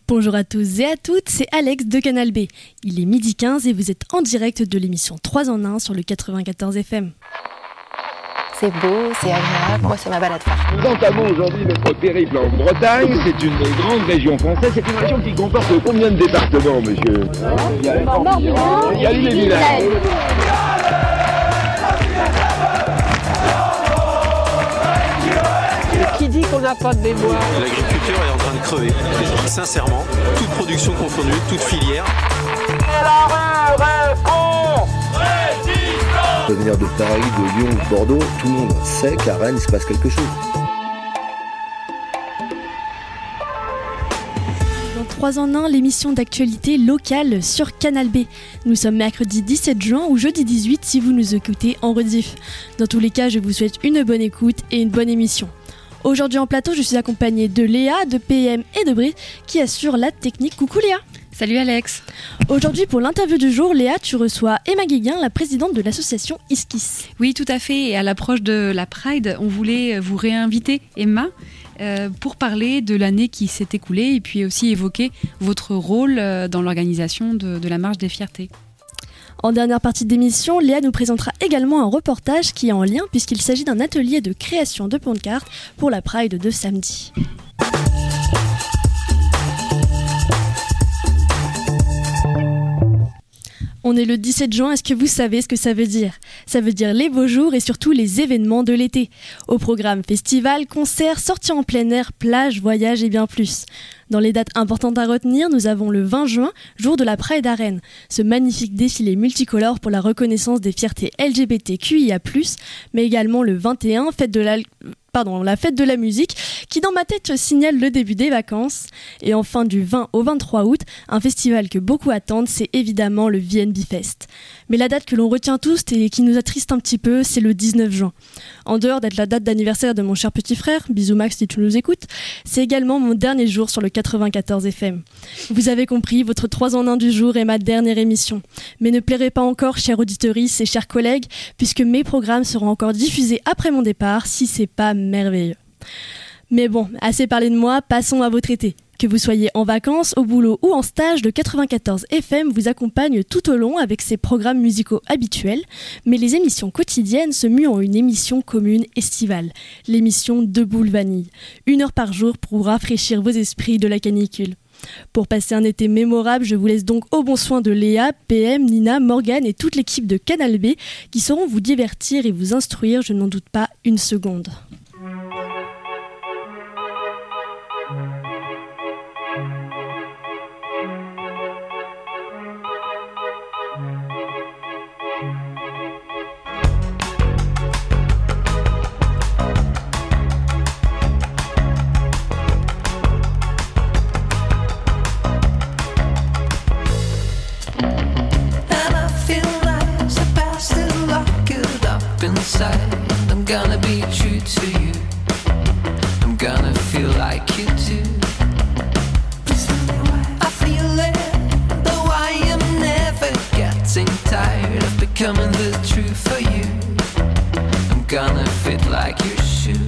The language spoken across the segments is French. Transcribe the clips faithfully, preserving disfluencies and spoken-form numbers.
Bonjour à tous et à toutes, c'est Alex de Canal B. Il est midi quinze et vous êtes en direct de l'émission trois en un sur le quatre-vingt-quatorze F M. C'est beau, c'est agréable, moi c'est ma balade favorite. Nous entamons aujourd'hui notre périple en Bretagne, c'est une grande région française, c'est une région qui comporte combien de départements, monsieur ? Il y a le Morbihan, il y a l'île et Vilaine. Qui dit qu'on n'a pas de mémoire ? L'agriculture est en train de crever. Sincèrement, toute production confondue, toute filière. De venir de Paris, de Lyon, de Bordeaux, tout le monde sait qu'à Rennes, il se passe quelque chose. Dans trois en un, l'émission d'actualité locale sur Canal B. Nous sommes mercredi dix-sept juin ou jeudi dix-huit si vous nous écoutez en rediff. Dans tous les cas, je vous souhaite une bonne écoute et une bonne émission. Aujourd'hui en plateau, je suis accompagnée de Léa, de P M et de Brice qui assurent la technique. Coucou Léa. Salut Alex. Aujourd'hui pour l'interview du jour, Léa, tu reçois Emma Guéguin, la présidente de l'association Iskis. Oui, tout à fait. Et à l'approche de la Pride, on voulait vous réinviter, Emma, euh, pour parler de l'année qui s'est écoulée et puis aussi évoquer votre rôle dans l'organisation de, de la Marche des Fiertés. En dernière partie d'émission, Léa nous présentera également un reportage qui est en lien puisqu'il s'agit d'un atelier de création de pancartes pour la Pride de samedi. On est le dix-sept juin, est-ce que vous savez ce que ça veut dire ? Ça veut dire les beaux jours et surtout les événements de l'été. Au programme festival, concerts, sorties en plein air, plages, voyages et bien plus. Dans les dates importantes à retenir, nous avons le vingt juin, jour de la Pride à Rennes. Ce magnifique défilé multicolore pour la reconnaissance des fiertés L G B T Q I A plus, mais également le vingt et un, fête de la... Pardon, la fête de la musique, qui dans ma tête signale le début des vacances. Et enfin, du vingt au vingt-trois août, un festival que beaucoup attendent, c'est évidemment le V N B Fest. Mais la date que l'on retient tous et qui nous attriste un petit peu, c'est le dix-neuf juin. En dehors d'être la date d'anniversaire de mon cher petit frère, bisous Max si tu nous écoutes, c'est également mon dernier jour sur le quatre-vingt-quatorze F M. Vous avez compris, votre trois en un du jour est ma dernière émission. Mais ne plairez pas encore, chers auditeurs et chers collègues, puisque mes programmes seront encore diffusés après mon départ, si c'est pas merveilleux. Mais bon, assez parlé de moi, passons à votre été. Que vous soyez en vacances, au boulot ou en stage, le quatre-vingt-quatorze F M vous accompagne tout au long avec ses programmes musicaux habituels, mais les émissions quotidiennes se muent en une émission commune estivale, l'émission Debout le Vanille. Une heure par jour pour rafraîchir vos esprits de la canicule. Pour passer un été mémorable, je vous laisse donc au bon soin de Léa, P M, Nina, Morgane et toute l'équipe de Canal B qui sauront vous divertir et vous instruire, je n'en doute pas une seconde. I'm gonna be true to you. I'm gonna feel like you do. I feel it, though I am never getting tired of becoming the truth for you. I'm gonna fit like you should.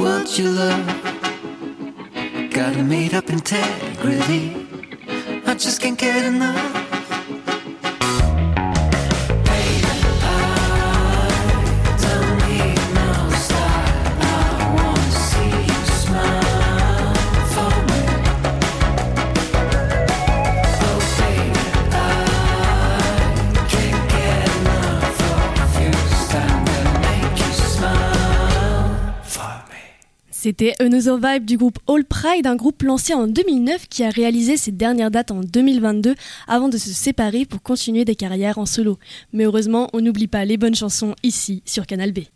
what you love. Got a made up integrity, I just can't get enough. C'était Another Vibe du groupe All Pride, un groupe lancé en deux mille neuf qui a réalisé ses dernières dates en deux mille vingt-deux avant de se séparer pour continuer des carrières en solo. Mais heureusement, on n'oublie pas les bonnes chansons ici sur Canal B.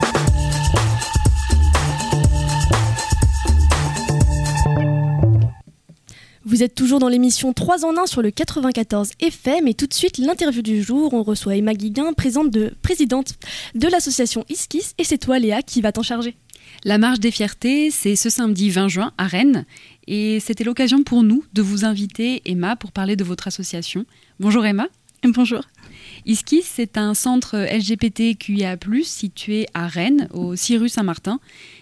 Vous êtes toujours dans l'émission trois en un sur le quatre-vingt-quatorze F M et tout de suite l'interview du jour. On reçoit Emma Guiguin, présidente de, présidente de l'association Iskis, et c'est toi Léa qui va t'en charger. La marche des fiertés, c'est ce samedi vingt juin à Rennes et c'était l'occasion pour nous de vous inviter, Emma, pour parler de votre association. Bonjour Emma. Bonjour. Iskis, c'est un centre L G B T Q I A plus, situé à Rennes, au six rue Saint-Martin.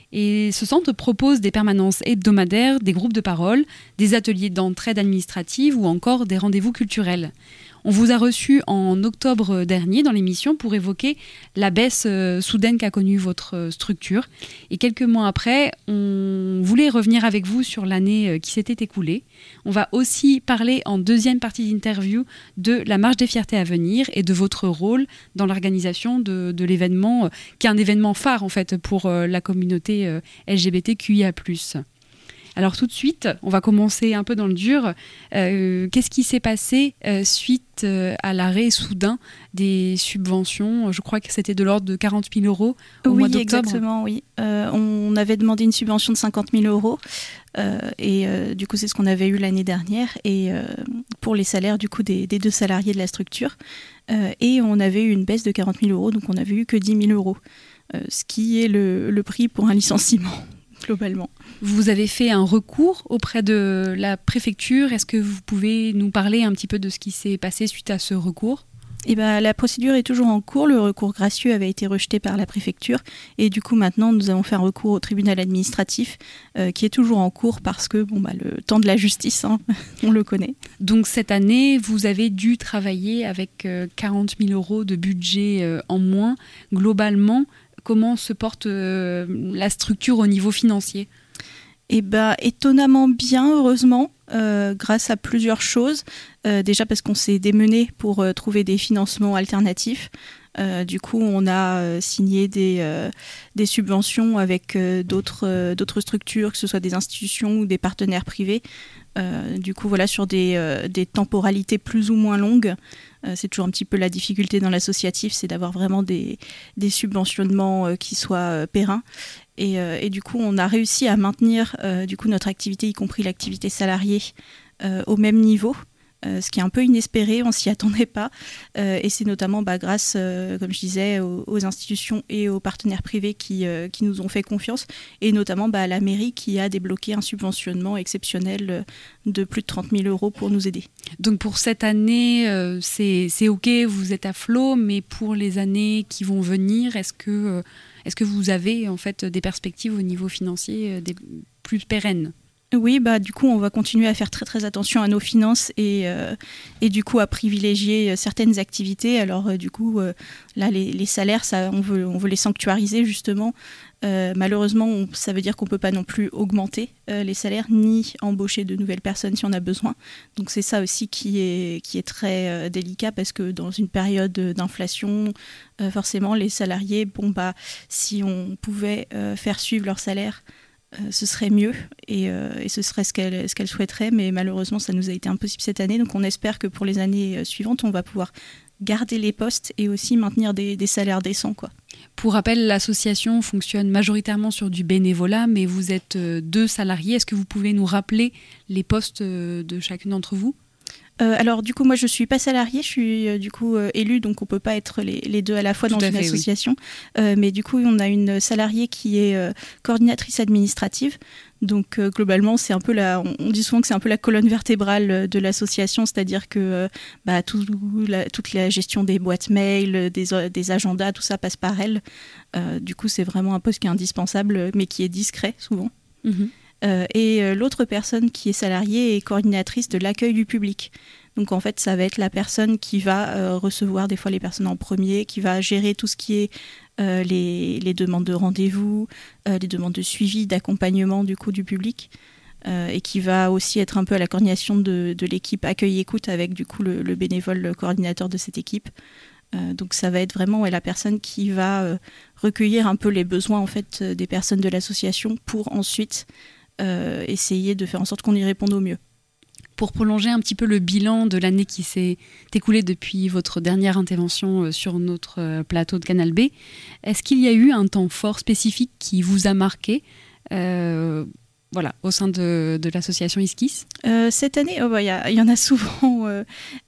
Et ce centre propose des permanences hebdomadaires, des groupes de parole, des ateliers d'entraide administrative ou encore des rendez-vous culturels. On vous a reçu en octobre dernier dans l'émission pour évoquer la baisse euh, soudaine qu'a connue votre euh, structure. Et quelques mois après, on voulait revenir avec vous sur l'année euh, qui s'était écoulée. On va aussi parler en deuxième partie d'interview de la marche des fiertés à venir et de votre rôle dans l'organisation de, de l'événement, euh, qui est un événement phare en fait pour euh, la communauté euh, L G B T Q I A plus. Alors tout de suite, on va commencer un peu dans le dur. Euh, qu'est-ce qui s'est passé euh, suite euh, à l'arrêt soudain des subventions ? Je crois que c'était de l'ordre de quarante mille euros au oui, mois d'octobre. Exactement, oui. Euh, on avait demandé une subvention de cinquante mille euros euh, et euh, du coup c'est ce qu'on avait eu l'année dernière et euh, pour les salaires du coup des, des deux salariés de la structure euh, et on avait eu une baisse de quarante mille euros, donc on n'avait eu que dix mille euros, euh, ce qui est le, le prix pour un licenciement. Globalement. Vous avez fait un recours auprès de la préfecture. Est-ce que vous pouvez nous parler un petit peu de ce qui s'est passé suite à ce recours ? Eh ben, la procédure est toujours en cours. Le recours gracieux avait été rejeté par la préfecture. Et du coup, maintenant, nous avons fait un recours au tribunal administratif euh, qui est toujours en cours parce que bon, bah, le temps de la justice, hein, on le connaît. Donc cette année, vous avez dû travailler avec euh, quarante mille euros de budget euh, en moins. Globalement, comment se porte euh, la structure au niveau financier ? Eh ben, étonnamment bien, heureusement, euh, grâce à plusieurs choses. Euh, déjà parce qu'on s'est démené pour euh, trouver des financements alternatifs. Euh, du coup, on a euh, signé des, euh, des subventions avec euh, d'autres, euh, d'autres structures, que ce soit des institutions ou des partenaires privés. Euh, du coup, voilà, sur des, euh, des temporalités plus ou moins longues. Euh, c'est toujours un petit peu la difficulté dans l'associatif, c'est d'avoir vraiment des, des subventionnements euh, qui soient euh, pérennes. Et, euh, et du coup, on a réussi à maintenir euh, du coup, notre activité, y compris l'activité salariée, euh, au même niveau. Euh, ce qui est un peu inespéré, on ne s'y attendait pas. Euh, et c'est notamment bah, grâce, euh, comme je disais, aux, aux institutions et aux partenaires privés qui, euh, qui nous ont fait confiance, et notamment bah, à la mairie qui a débloqué un subventionnement exceptionnel de plus de trente mille euros pour nous aider. Donc pour cette année, euh, c'est, c'est OK, vous êtes à flot, mais pour les années qui vont venir, est-ce que, euh, est-ce que vous avez en fait, des perspectives au niveau financier euh, des, plus pérennes ? Oui, bah, du coup, on va continuer à faire très très attention à nos finances et, euh, et du coup à privilégier certaines activités. Alors euh, du coup, euh, là, les, les salaires, ça, on, veut, on veut les sanctuariser justement. Euh, malheureusement, on, ça veut dire qu'on ne peut pas non plus augmenter euh, les salaires ni embaucher de nouvelles personnes si on a besoin. Donc c'est ça aussi qui est, qui est très euh, délicat parce que dans une période d'inflation, euh, forcément, les salariés, bon, bah, si on pouvait euh, faire suivre leur salaire, Euh, ce serait mieux et, euh, et ce serait ce qu'elle, ce qu'elle souhaiterait, mais malheureusement ça nous a été impossible cette année, donc on espère que pour les années euh, suivantes on va pouvoir garder les postes et aussi maintenir des, des salaires décents, quoi. Pour rappel, l'association fonctionne majoritairement sur du bénévolat, mais vous êtes euh, deux salariés. Est-ce que vous pouvez nous rappeler les postes euh, de chacune d'entre vous ? Euh, alors du coup moi je suis pas salariée, je suis euh, du coup euh, élue, donc on peut pas être les, les deux à la fois Tout dans à une fait, association. Oui. Euh, mais du coup on a une salariée qui est euh, coordinatrice administrative. Donc euh, globalement c'est un peu la, on, on dit souvent que c'est un peu la colonne vertébrale de l'association, c'est-à-dire que euh, bah, tout, la, toute la gestion des boîtes mail, des, des agendas, tout ça passe par elle. Euh, du coup c'est vraiment un poste qui est indispensable, mais qui est discret souvent. Mm-hmm. Euh, et euh, l'autre personne qui est salariée est coordinatrice de l'accueil du public. Donc en fait, ça va être la personne qui va euh, recevoir des fois les personnes en premier, qui va gérer tout ce qui est euh, les, les demandes de rendez-vous, euh, les demandes de suivi, d'accompagnement du coup du public, euh, et qui va aussi être un peu à la coordination de, de l'équipe accueil-écoute avec du coup le, le bénévole le coordinateur de cette équipe. Euh, donc ça va être vraiment ouais, la personne qui va euh, recueillir un peu les besoins en fait des personnes de l'association pour ensuite Euh, essayer de faire en sorte qu'on y réponde au mieux. Pour prolonger un petit peu le bilan de l'année qui s'est écoulée depuis votre dernière intervention sur notre plateau de Canal B, est-ce qu'il y a eu un temps fort spécifique qui vous a marqué euh, voilà, au sein de, de l'association ISKIS ? euh, Cette année, il oh bah, y, y en a souvent... Euh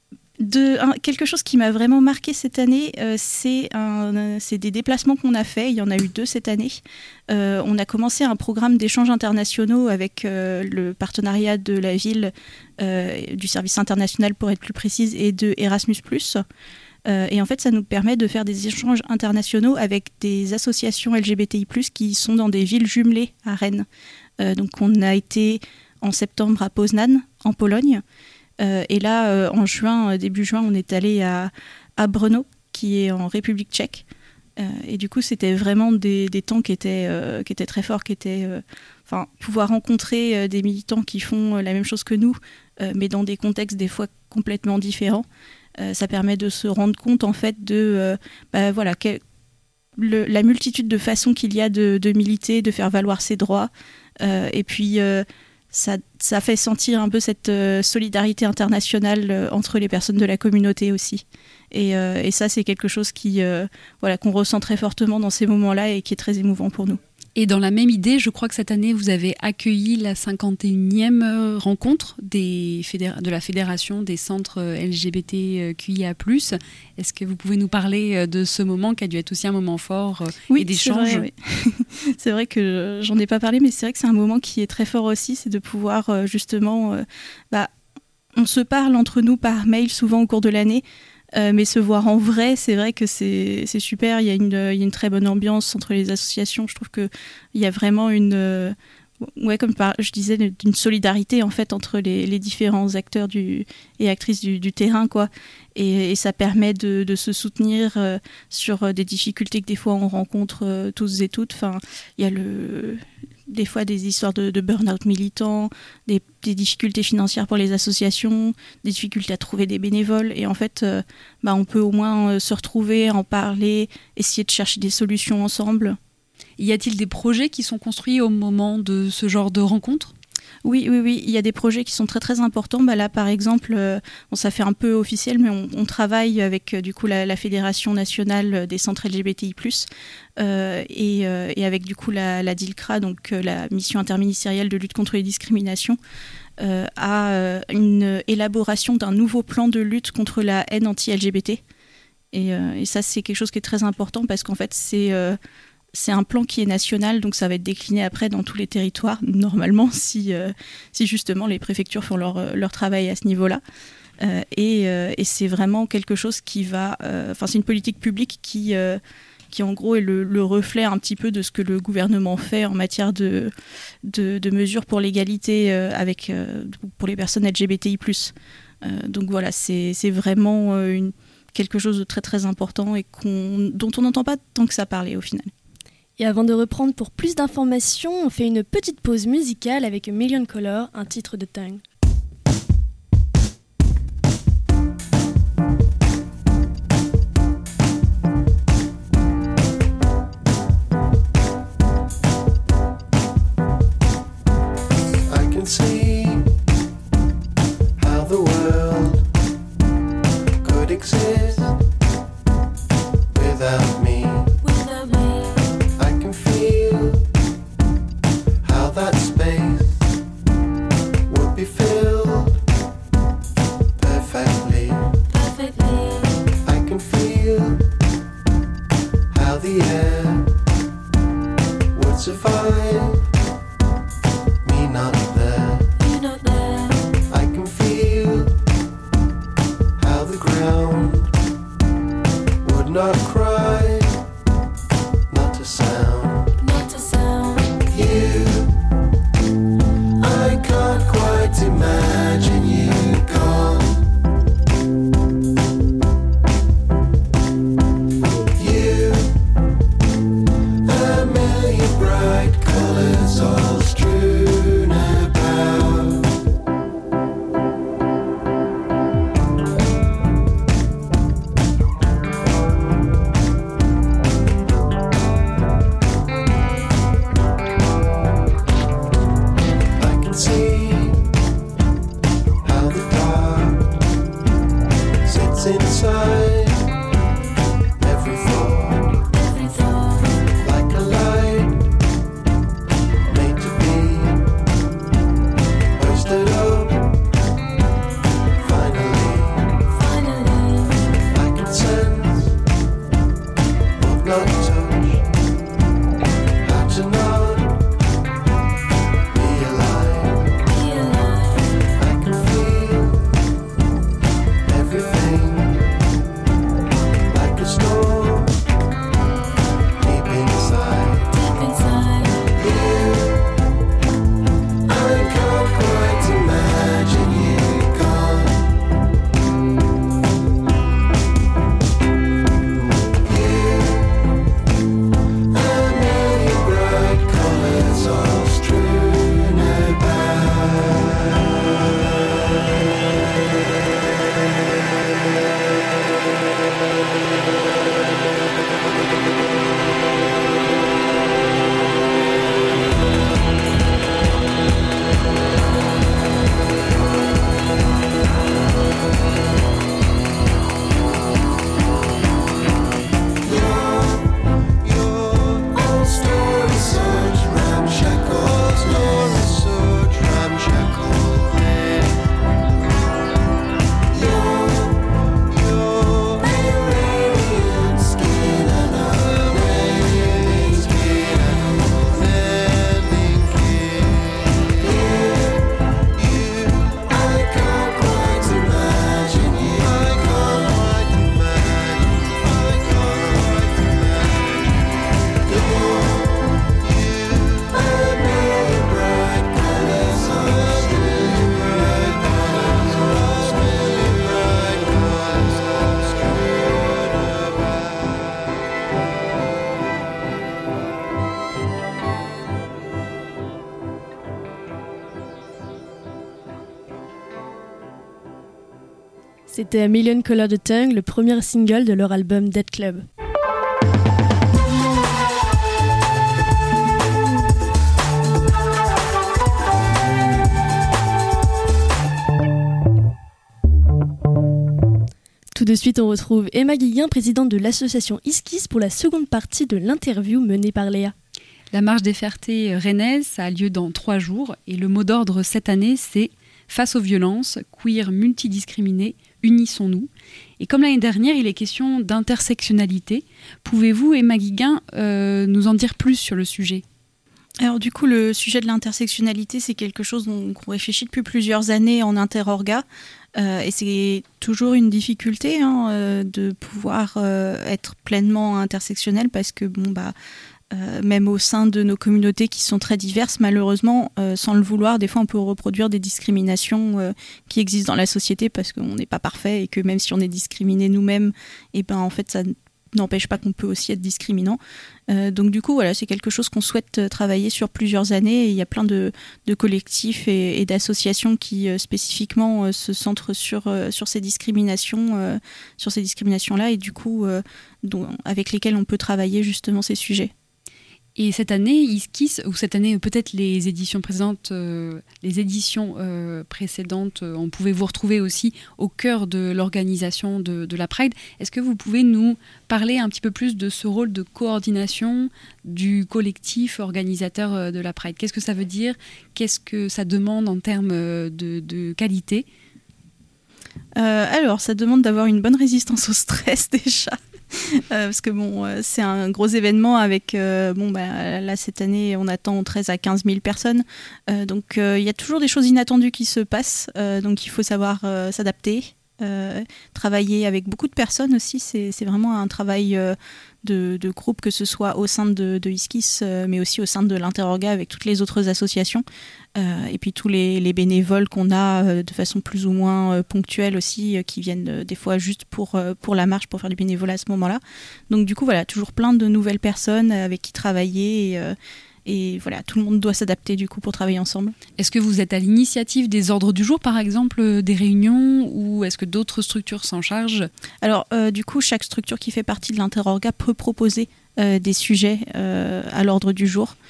De, un, quelque chose qui m'a vraiment marqué cette année, euh, c'est, un, c'est des déplacements qu'on a faits. Il y en a eu deux cette année. Euh, on a commencé un programme d'échanges internationaux avec euh, le partenariat de la ville, euh, du service international pour être plus précise, et de Erasmus plus. Euh, et en fait, ça nous permet de faire des échanges internationaux avec des associations L G B T I plus, qui sont dans des villes jumelées à Rennes. Euh, donc on a été en septembre à Poznań, en Pologne. Euh, et là, euh, en juin, euh, début juin, on est allé à, à Brno, qui est en République tchèque. Euh, et du coup, c'était vraiment des, des temps qui étaient, euh, qui étaient très forts, qui étaient, euh, enfin, pouvoir rencontrer euh, des militants qui font euh, la même chose que nous, euh, mais dans des contextes des fois complètement différents. Euh, ça permet de se rendre compte en fait de, euh, bah, voilà, que, le, la multitude de façons qu'il y a de, de militer, de faire valoir ses droits, euh, et puis euh, Ça, ça fait sentir un peu cette euh, solidarité internationale euh, entre les personnes de la communauté aussi. Et, euh, et ça, c'est quelque chose qui, euh, voilà, qu'on ressent très fortement dans ces moments-là et qui est très émouvant pour nous. Et dans la même idée, je crois que cette année, vous avez accueilli la cinquante et unième rencontre des fédéra- de la Fédération des centres L G B T Q I A plus. Est-ce que vous pouvez nous parler de ce moment qui a dû être aussi un moment fort oui, et d'échange ? C'est vrai, oui. C'est vrai que j'en ai pas parlé, mais c'est vrai que c'est un moment qui est très fort aussi, c'est de pouvoir justement... Euh, bah, on se parle entre nous par mail souvent au cours de l'année, Euh, mais se voir en vrai, c'est vrai que c'est, c'est super. Il y a une, il y a une très bonne ambiance entre les associations. Je trouve qu'il y a vraiment une, euh, ouais, comme par, je disais, une solidarité en fait entre les, les différents acteurs du, et actrices du, du terrain, quoi. Et, et ça permet de, de se soutenir euh, sur des difficultés que des fois on rencontre euh, tous et toutes. Enfin, il y a le des fois des histoires de, de burn-out militants, des, des difficultés financières pour les associations, des difficultés à trouver des bénévoles. Et en fait, euh, bah, on peut au moins euh, se retrouver, en parler, essayer de chercher des solutions ensemble. Y a-t-il des projets qui sont construits au moment de ce genre de rencontres ? Oui, oui, oui. Il y a des projets qui sont très, très importants. Bah là, par exemple, euh, bon, ça fait un peu officiel, mais on, on travaille avec euh, du coup la, la Fédération nationale des centres L G B T I plus, euh, et, euh, et avec du coup la, la DILCRA, donc euh, la mission interministérielle de lutte contre les discriminations, euh, à euh, une élaboration d'un nouveau plan de lutte contre la haine anti-L G B T. Et, euh, et ça, c'est quelque chose qui est très important parce qu'en fait, c'est... Euh, C'est un plan qui est national, donc ça va être décliné après dans tous les territoires, normalement, si, euh, si justement les préfectures font leur, leur travail à ce niveau-là. Euh, et, euh, et c'est vraiment quelque chose qui va... Enfin, euh, c'est une politique publique qui, euh, qui en gros, est le, le reflet un petit peu de ce que le gouvernement fait en matière de, de, de mesures pour l'égalité euh, avec, euh, pour les personnes L G B T I plus. Euh, donc voilà, c'est, c'est vraiment euh, une, quelque chose de très très important et qu'on, dont on n'entend pas tant que ça parler au final. Et avant de reprendre pour plus d'informations, on fait une petite pause musicale avec A Million Color, un titre de Tongue. I can see how the world could exist without me. That space would be filled see how the dark sits inside every thought, every thought, like a light made to be hoisted up. Finally, finally, I can sense but not touch how to not be alive. Be alive. I can feel everything like a storm deep inside. Deep inside. Here, I can't quite imagine you gone. Here, a million bright colors all strewn about. C'était A Million Colored Tongue, le premier single de leur album Dead Club. Tout de suite, on retrouve Emma Guiguin, présidente de l'association Iskis, pour la seconde partie de l'interview menée par Léa. La marche des Fertés rennaise, ça a lieu dans trois jours et le mot d'ordre cette année, c'est « Face aux violences, queer multidiscriminés, unissons-nous ». Et comme l'année dernière, il est question d'intersectionnalité. Pouvez-vous, Emma Guiguin, euh, nous en dire plus sur le sujet ? Alors du coup, le sujet de l'intersectionnalité, c'est quelque chose dont on réfléchit depuis plusieurs années en Interorga. Euh, et c'est toujours une difficulté hein, euh, de pouvoir euh, être pleinement intersectionnel parce que bon bah euh, même au sein de nos communautés qui sont très diverses, malheureusement, euh, sans le vouloir, des fois on peut reproduire des discriminations euh, qui existent dans la société parce qu'on n'est pas parfait et que même si on est discriminé nous-mêmes, et ben en fait ça n'empêche pas qu'on peut aussi être discriminant. Euh, donc du coup, voilà, c'est quelque chose qu'on souhaite travailler sur plusieurs années. Et il y a plein de, de collectifs et, et d'associations qui euh, spécifiquement euh, se centrent sur, euh, sur ces discriminations, euh, sur ces discriminations-là, et du coup, euh, dont, avec lesquelles on peut travailler justement ces sujets. Et cette année, Iskis, ou cette année peut-être les éditions précédentes, euh, les éditions euh, précédentes, euh, on pouvait vous retrouver aussi au cœur de l'organisation de, de la Pride. Est-ce que vous pouvez nous parler un petit peu plus de ce rôle de coordination du collectif organisateur de la Pride ? Qu'est-ce que ça veut dire ? Qu'est-ce que ça demande en termes de, de qualité ? euh, Alors, ça demande d'avoir une bonne résistance au stress déjà. Euh, parce que bon, euh, c'est un gros événement avec, euh, bon bah là cette année on attend treize à quinze mille personnes, euh, donc il euh, y a toujours des choses inattendues qui se passent, euh, donc il faut savoir euh, s'adapter, euh, travailler avec beaucoup de personnes aussi, c'est, c'est vraiment un travail euh, de, de groupe, que ce soit au sein de, de Iskis, euh, mais aussi au sein de l'Interorga avec toutes les autres associations, euh, et puis tous les, les bénévoles qu'on a euh, de façon plus ou moins euh, ponctuelle aussi, euh, qui viennent euh, des fois juste pour, euh, pour la marche, pour faire du bénévolat à ce moment-là. Donc du coup, voilà, toujours plein de nouvelles personnes avec qui travailler, et, euh, et voilà, tout le monde doit s'adapter du coup pour travailler ensemble. Est-ce que vous êtes à l'initiative des ordres du jour, par exemple, des réunions, ou est-ce que d'autres structures s'en chargent ? Alors euh, du coup, chaque structure qui fait partie de l'Interorga peut proposer euh, des sujets euh, à l'ordre du jour.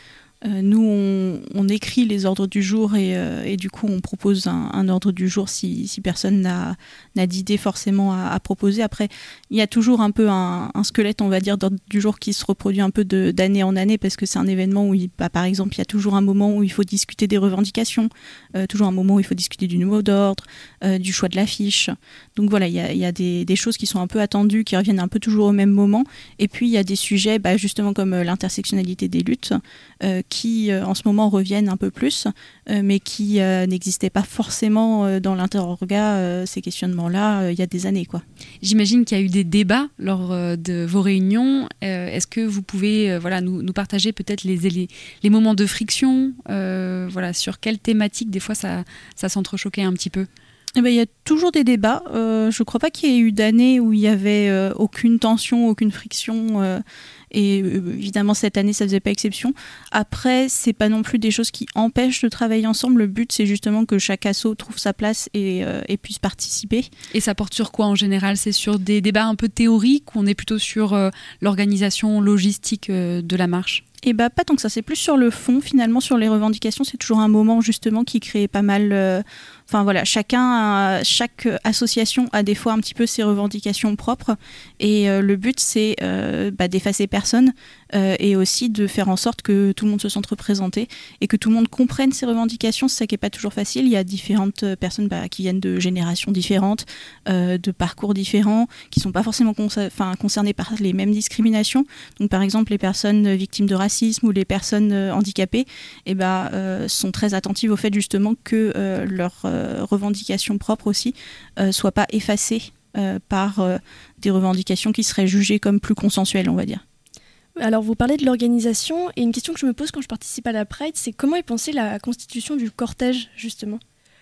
Euh, nous, on, on écrit les ordres du jour et, euh, et du coup, on propose un, un ordre du jour si, si personne n'a, n'a d'idée forcément à, à proposer. Après, il y a toujours un peu un, un squelette, on va dire, d'ordre du jour qui se reproduit un peu de, d'année en année parce que c'est un événement où, il, bah, par exemple, il y a toujours un moment où il faut discuter des revendications, euh, toujours un moment où il faut discuter du mot d'ordre, euh, du choix de l'affiche. Donc voilà, il y a, il y a des, des choses qui sont un peu attendues, qui reviennent un peu toujours au même moment. Et puis, il y a des sujets, bah, justement comme euh, l'intersectionnalité des luttes, euh, qui euh, en ce moment reviennent un peu plus, euh, mais qui euh, n'existaient pas forcément euh, dans l'interorga, euh, ces questionnements-là, euh, il y a des années, quoi. J'imagine qu'il y a eu des débats lors euh, de vos réunions. Euh, est-ce que vous pouvez euh, voilà, nous, nous partager peut-être les, les, les moments de friction, euh, voilà, sur quelle thématique des fois ça, ça s'entrechoquait un petit peu? Eh ben, il y a toujours des débats. Euh, je ne crois pas qu'il y ait eu d'années où il n'y avait euh, aucune tension, aucune friction. Euh, et euh, évidemment, cette année, ça ne faisait pas exception. Après, ce n'est pas non plus des choses qui empêchent de travailler ensemble. Le but, c'est justement que chaque asso trouve sa place et, euh, et puisse participer. Et ça porte sur quoi en général? C'est sur des débats un peu théoriques ou on est plutôt sur euh, l'organisation logistique euh, de la marche? Et bah pas tant que ça, c'est plus sur le fond finalement, sur les revendications, c'est toujours un moment justement qui crée pas mal... Euh, enfin voilà, chacun, a, chaque association a des fois un petit peu ses revendications propres et euh, le but c'est euh, bah, d'effacer personne euh, et aussi de faire en sorte que tout le monde se sente représenté et que tout le monde comprenne ses revendications. C'est ça qui n'est pas toujours facile, il y a différentes personnes bah, qui viennent de générations différentes, euh, de parcours différents, qui ne sont pas forcément concer- concernées par les mêmes discriminations. Donc par exemple les personnes victimes de racisme ou les personnes euh, handicapées eh ben, euh, sont très attentives au fait justement que euh, leurs euh, revendications propres aussi ne euh, soient pas effacées euh, par euh, des revendications qui seraient jugées comme plus consensuelles, on va dire. Alors vous parlez de l'organisation et une question que je me pose quand je participe à la Pride, c'est comment est pensée la constitution du cortège justement?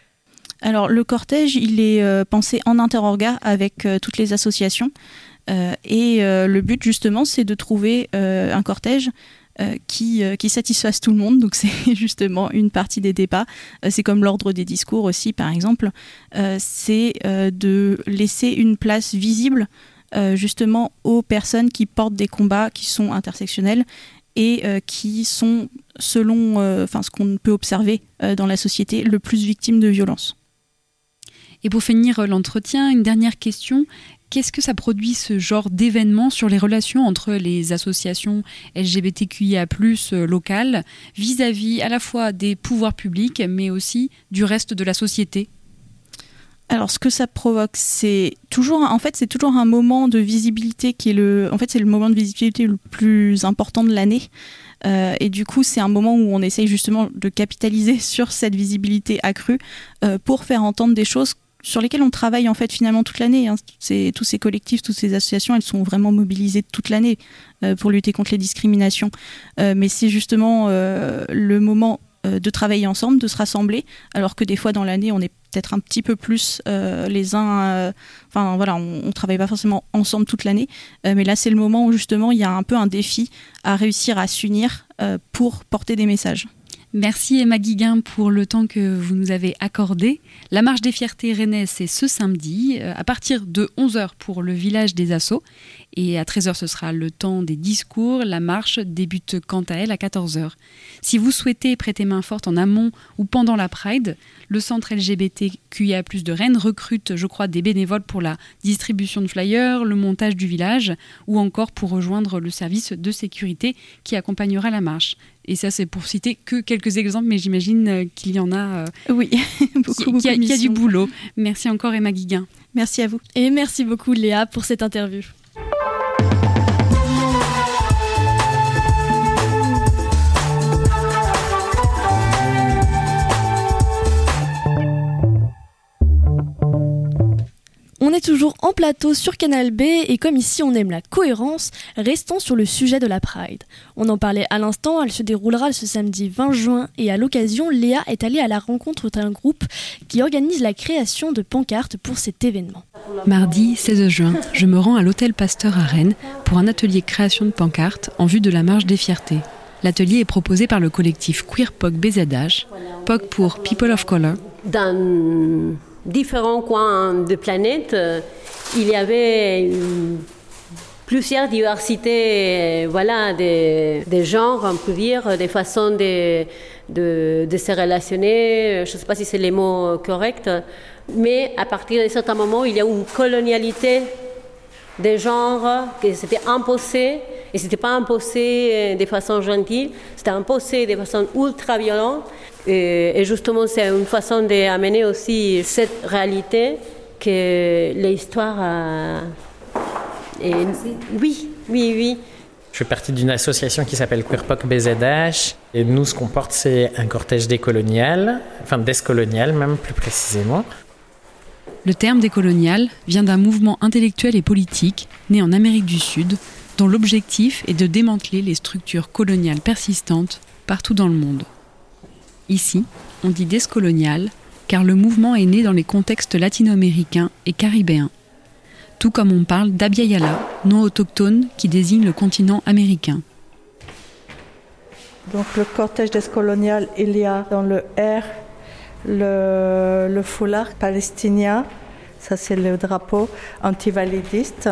Alors le cortège, il est euh, pensé en interorga avec euh, toutes les associations euh, et euh, le but justement c'est de trouver euh, un cortège Euh, qui, euh, qui satisfasse tout le monde. Donc c'est justement une partie des débats. Euh, c'est comme l'ordre des discours aussi, par exemple. Euh, c'est euh, de laisser une place visible euh, justement aux personnes qui portent des combats qui sont intersectionnels et euh, qui sont, selon euh, ce qu'on peut observer euh, dans la société, le plus victimes de violences. Et pour finir l'entretien, une dernière question. Qu'est-ce que ça produit, ce genre d'événement, sur les relations entre les associations L G B T Q I A plus, euh, locales, vis-à-vis à la fois des pouvoirs publics, mais aussi du reste de la société? Alors, ce que ça provoque, c'est toujours, en fait, c'est toujours un moment de visibilité qui est le, en fait, c'est le moment de visibilité le plus important de l'année. Euh, et du coup, c'est un moment où on essaye justement de capitaliser sur cette visibilité accrue euh, pour faire entendre des choses sur lesquelles on travaille en fait finalement toute l'année. Hein. C'est, tous ces collectifs, toutes ces associations, elles sont vraiment mobilisées toute l'année euh, pour lutter contre les discriminations. Euh, mais c'est justement euh, le moment euh, de travailler ensemble, de se rassembler, alors que des fois dans l'année, on est peut-être un petit peu plus euh, les uns... Enfin euh, voilà, on ne travaille pas forcément ensemble toute l'année. Euh, mais là, c'est le moment où justement, il y a un peu un défi à réussir à s'unir euh, pour porter des messages. Merci Emma Guiguin pour le temps que vous nous avez accordé. La marche des fiertés rennaises, c'est ce samedi à partir de onze heures pour le village des Assos et à treize heures ce sera le temps des discours. La marche débute quant à elle à quatorze heures. Si vous souhaitez prêter main forte en amont ou pendant la Pride, le centre L G B T Q I A plus, de Rennes recrute, je crois, des bénévoles pour la distribution de flyers, le montage du village ou encore pour rejoindre le service de sécurité qui accompagnera la marche. Et ça, c'est pour citer que quelques exemples, mais j'imagine qu'il y en a euh, oui, beaucoup, qui, beaucoup qui, a, qui a du boulot. Merci encore Emma Guiguin. Merci à vous. Et merci beaucoup Léa pour cette interview. On est toujours en plateau sur Canal B et comme ici on aime la cohérence, restons sur le sujet de la Pride. On en parlait à l'instant, elle se déroulera ce samedi vingt juin et à l'occasion, Léa est allée à la rencontre d'un groupe qui organise la création de pancartes pour cet événement. Mardi seize juin, je me rends à l'hôtel Pasteur à Rennes pour un atelier création de pancartes en vue de la marche des fiertés. L'atelier est proposé par le collectif Queer P O C B Z H, P O C pour People of Color. Dans différents coins de planète, euh, il y avait une plusieurs diversités, voilà, des, des genres, on peut dire, des façons de, de, de se relationner. Je ne sais pas si c'est les mots corrects, mais à partir d'un certain moment, il y a une colonialité des genres qui s'était imposée, et ce n'était pas imposé de façon gentille, c'était imposé de façon ultra violente. Et, et justement, c'est une façon d'amener aussi cette réalité que l'histoire a... Et oui, oui, oui. Je fais partie d'une association qui s'appelle Queerpoc B Z H. Et nous, ce qu'on porte, c'est un cortège décolonial, enfin descolonial même plus précisément. Le terme décolonial vient d'un mouvement intellectuel et politique né en Amérique du Sud, dont l'objectif est de démanteler les structures coloniales persistantes partout dans le monde. Ici, on dit descolonial, car le mouvement est né dans les contextes latino-américains et caribéens. Tout comme on parle d'Abya-Yala, nom autochtone qui désigne le continent américain. Donc le cortège descolonial, il y a dans le R le, le foulard palestinien, ça c'est le drapeau antivalidiste,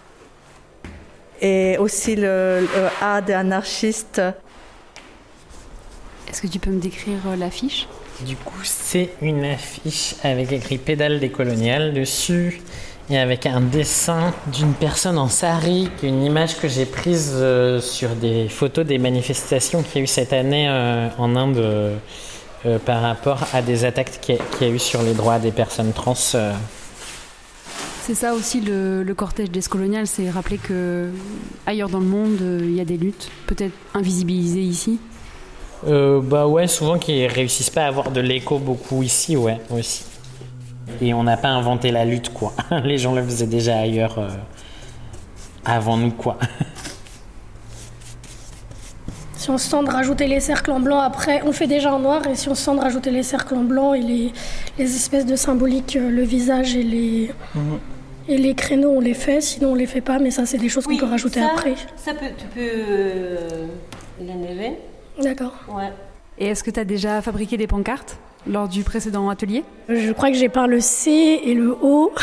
et aussi le, le A des anarchistes. Est-ce que tu peux me décrire l'affiche ? Du coup, c'est une affiche avec écrit pédale décoloniale dessus. Et avec un dessin d'une personne en sari, une image que j'ai prise euh, sur des photos des manifestations qu'il y a eu cette année euh, en Inde euh, euh, par rapport à des attaques qu'il y, qu'il y a eu sur les droits des personnes trans. Euh. C'est ça aussi le, le cortège descolonial, c'est rappeler que ailleurs dans le monde, euh, il y a des luttes, peut-être invisibilisées ici. Euh, bah ouais, souvent qui réussissent pas à avoir de l'écho beaucoup ici, ouais, aussi. Et on n'a pas inventé la lutte, quoi. Les gens le faisaient déjà ailleurs euh, avant nous, quoi. Si on se sent de rajouter les cercles en blanc, après, on fait déjà en noir, et si on se sent de rajouter les cercles en blanc et les, les espèces de symboliques, le visage et les, mmh. et les créneaux, on les fait, sinon on les fait pas, mais ça, c'est des choses oui, qu'on peut rajouter ça, après. Ça, peut, tu peux euh, l'enlever. D'accord. Ouais. Et est-ce que tu as déjà fabriqué des pancartes lors du précédent atelier ? Je crois que j'ai peint le C et le O.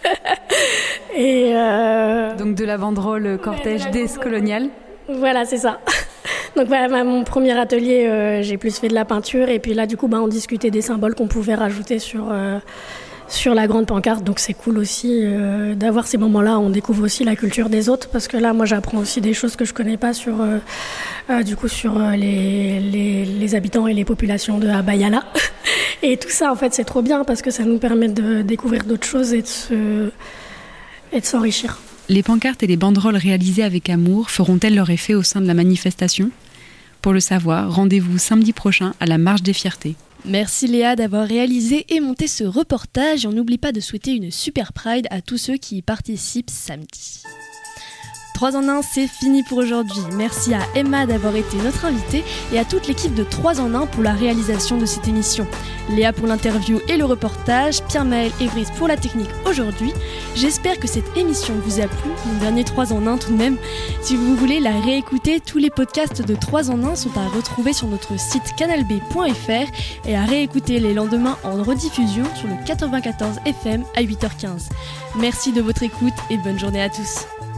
et euh... Donc de la banderole cortège ouais, descolonial. Voilà, c'est ça. Donc voilà, mon premier atelier, euh, j'ai plus fait de la peinture. Et puis là, du coup, bah, on discutait des symboles qu'on pouvait rajouter sur, euh, sur la grande pancarte. Donc c'est cool aussi euh, d'avoir ces moments-là. On découvre aussi la culture des autres. Parce que là, moi, j'apprends aussi des choses que je connais pas sur, euh, euh, du coup, sur euh, les, les, les habitants et les populations de Abya-Yala. Et tout ça, en fait, c'est trop bien parce que ça nous permet de découvrir d'autres choses et de, se... et de s'enrichir. Les pancartes et les banderoles réalisées avec amour feront-elles leur effet au sein de la manifestation ? Pour le savoir, rendez-vous samedi prochain à la Marche des Fiertés. Merci Léa d'avoir réalisé et monté ce reportage. Et on n'oublie pas de souhaiter une super Pride à tous ceux qui y participent samedi. trois en un, c'est fini pour aujourd'hui. Merci à Emma d'avoir été notre invitée et à toute l'équipe de trois en un pour la réalisation de cette émission. Léa pour l'interview et le reportage, Pierre-Maël et Brice pour la technique aujourd'hui. J'espère que cette émission vous a plu, mon dernier trois en un tout de même. Si vous voulez la réécouter, tous les podcasts de trois en un sont à retrouver sur notre site canal b point f r et à réécouter les lendemains en rediffusion sur le quatre-vingt-quatorze F M à huit heures quinze. Merci de votre écoute et bonne journée à tous.